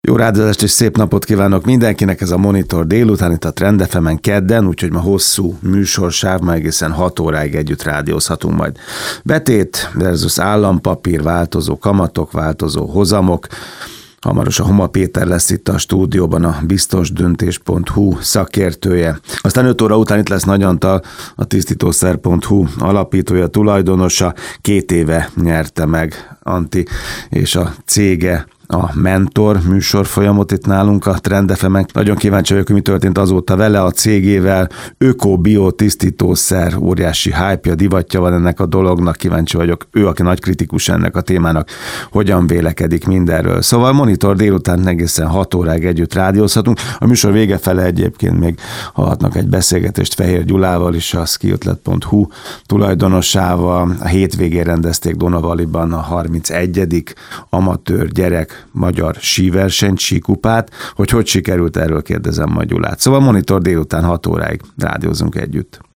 Jó rádiózást és szép napot kívánok mindenkinek, ez a Monitor délután itt a Trend FM-en kedden, úgyhogy ma hosszú műsorsáv, ma egészen 6 óráig együtt rádiózhatunk majd. Betét versus állampapír, változó kamatok, változó hozamok. Hamarosan Homa Péter lesz itt a stúdióban, a biztosdöntés.hu szakértője. Aztán 5 óra után itt lesz Nagy Antal, a tisztítószer.hu alapítója, tulajdonosa. 2 éve nyerte meg Antti és a cége a Mentor műsorfolyamot itt nálunk a Trend FM-en. Nagyon kíváncsi vagyok, hogy mi történt azóta vele, a cégével. Öko-bio tisztítószer, óriási hype-ja, divatja van ennek a dolognak. Kíváncsi vagyok, ő, aki nagy kritikus ennek a témának, hogyan vélekedik mindenről. Szóval Monitor délután egészen 6 óráig együtt rádiózhatunk. A műsor vége fele egyébként még hallhatnak egy beszélgetést Fehér Gyulával is, a skilltlet.hu tulajdonosával. A hétvégén rendezték Donavaliban a 31. amatőr gyerek magyar síverseny, síkupát, hogy sikerült, erről kérdezem majd Gyulát. Szóval Monitor délután 6 óráig rádiózunk együtt.